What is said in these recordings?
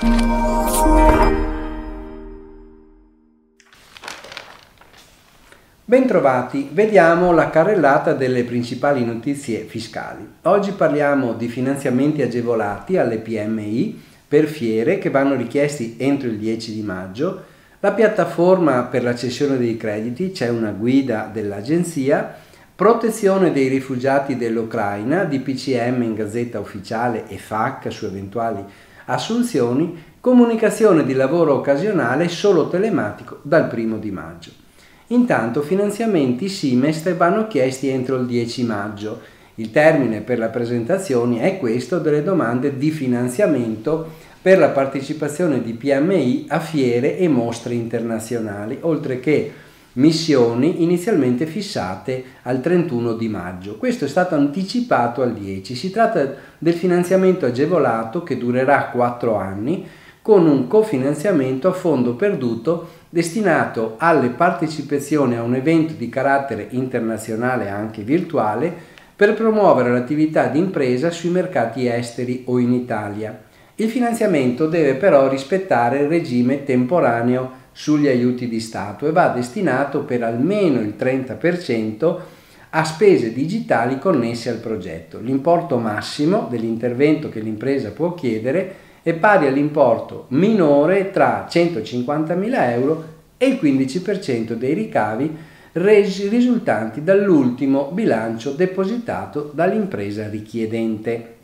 Bentrovati, vediamo la carrellata delle principali notizie fiscali. Oggi parliamo di finanziamenti agevolati alle PMI per fiere che vanno richiesti entro il 10 di maggio, la piattaforma per la cessione dei crediti, c'è una guida dell'agenzia, protezione dei rifugiati dell'Ucraina, DPCM in Gazzetta Ufficiale e FAQ su eventuali assunzioni, comunicazione di lavoro occasionale solo telematico dal 1 di maggio. Intanto finanziamenti Simest vanno chiesti entro il 10 maggio. Il termine per la presentazione è questo delle domande di finanziamento per la partecipazione di PMI a fiere e mostre internazionali, oltre che missioni inizialmente fissate al 31 di maggio. Questo è stato anticipato al 10. Si tratta del finanziamento agevolato che durerà 4 anni con un cofinanziamento a fondo perduto destinato alle partecipazioni a un evento di carattere internazionale anche virtuale per promuovere l'attività di impresa sui mercati esteri o in Italia. Il finanziamento deve però rispettare il regime temporaneo sugli aiuti di Stato e va destinato per almeno il 30% a spese digitali connesse al progetto. L'importo massimo dell'intervento che l'impresa può chiedere è pari all'importo minore tra 150.000 euro e il 15% dei ricavi risultanti dall'ultimo bilancio depositato dall'impresa richiedente.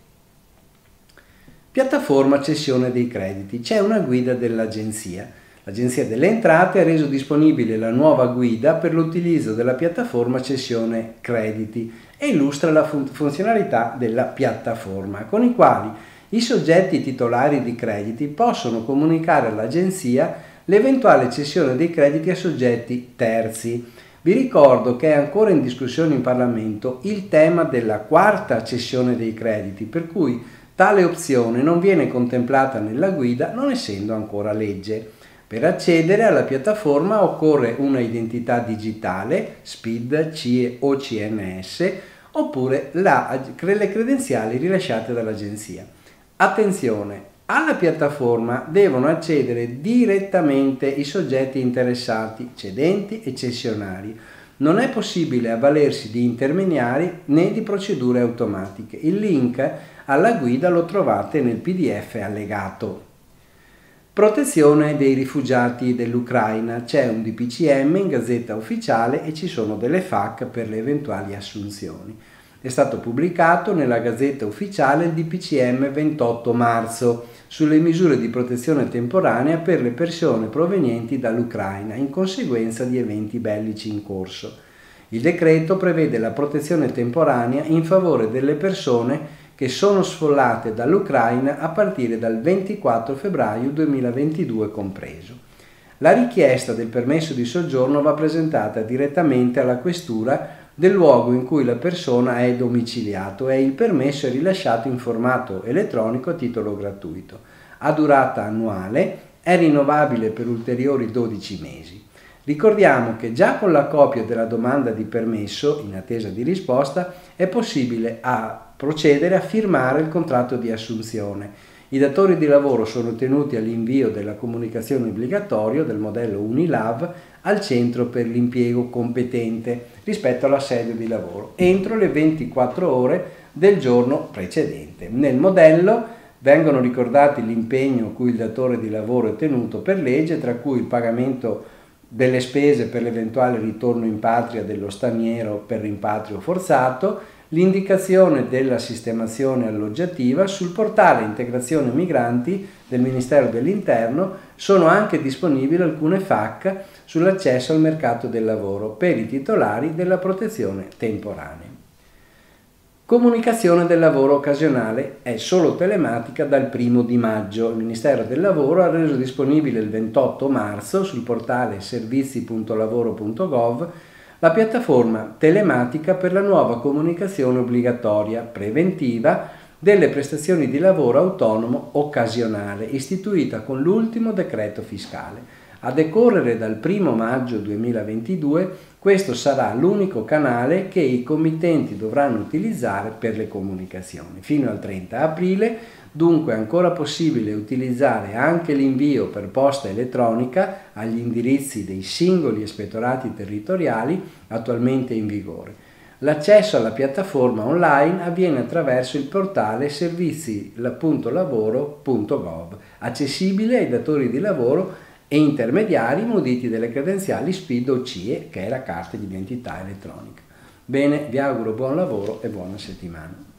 Piattaforma cessione dei crediti. C'è una guida dell'agenzia. L'Agenzia delle Entrate ha reso disponibile la nuova guida per l'utilizzo della piattaforma cessione crediti e illustra la funzionalità della piattaforma, con i quali i soggetti titolari di crediti possono comunicare all'agenzia l'eventuale cessione dei crediti a soggetti terzi. Vi ricordo che è ancora in discussione in Parlamento il tema della quarta cessione dei crediti, per cui tale opzione non viene contemplata nella guida, non essendo ancora legge. Per accedere alla piattaforma occorre una identità digitale, SPID, CIE o CNS, oppure le credenziali rilasciate dall'agenzia. Attenzione, alla piattaforma devono accedere direttamente i soggetti interessati, cedenti e cessionari. Non è possibile avvalersi di intermediari né di procedure automatiche. Il link alla guida lo trovate nel PDF allegato. Protezione dei rifugiati dell'Ucraina. C'è un DPCM in Gazzetta Ufficiale e ci sono delle FAQ per le eventuali assunzioni. È stato pubblicato nella Gazzetta Ufficiale il DPCM 28 marzo sulle misure di protezione temporanea per le persone provenienti dall'Ucraina in conseguenza di eventi bellici in corso. Il decreto prevede la protezione temporanea in favore delle persone che sono sfollate dall'Ucraina a partire dal 24 febbraio 2022 compreso. La richiesta del permesso di soggiorno va presentata direttamente alla questura del luogo in cui la persona è domiciliato e il permesso è rilasciato in formato elettronico a titolo gratuito. Ha durata annuale, è rinnovabile per ulteriori 12 mesi. Ricordiamo che già con la copia della domanda di permesso, in attesa di risposta, è possibile procedere a firmare il contratto di assunzione. I datori di lavoro sono tenuti all'invio della comunicazione obbligatoria del modello Unilav al centro per l'impiego competente rispetto alla sede di lavoro entro le 24 ore del giorno precedente. Nel modello vengono ricordati l'impegno cui il datore di lavoro è tenuto per legge, tra cui il pagamento delle spese per l'eventuale ritorno in patria dello straniero per rimpatrio forzato, l'indicazione della sistemazione alloggiativa. Sul portale Integrazione Migranti del Ministero dell'Interno sono anche disponibili alcune FAQ sull'accesso al mercato del lavoro per i titolari della protezione temporanea. Comunicazione del lavoro occasionale è solo telematica dal 1 di maggio. Il Ministero del Lavoro ha reso disponibile il 28 marzo sul portale servizi.lavoro.gov la piattaforma telematica per la nuova comunicazione obbligatoria preventiva delle prestazioni di lavoro autonomo occasionale, istituita con l'ultimo decreto fiscale. A decorrere dal 1 maggio 2022, questo sarà l'unico canale che i committenti dovranno utilizzare per le comunicazioni. Fino al 30 aprile Dunque è ancora possibile utilizzare anche l'invio per posta elettronica agli indirizzi dei singoli ispettorati territoriali attualmente in vigore. L'accesso alla piattaforma online avviene attraverso il portale servizi.lavoro.gov, accessibile ai datori di lavoro e intermediari muniti delle credenziali SPID o CIE, che è la carta di identità elettronica. Bene, vi auguro buon lavoro e buona settimana.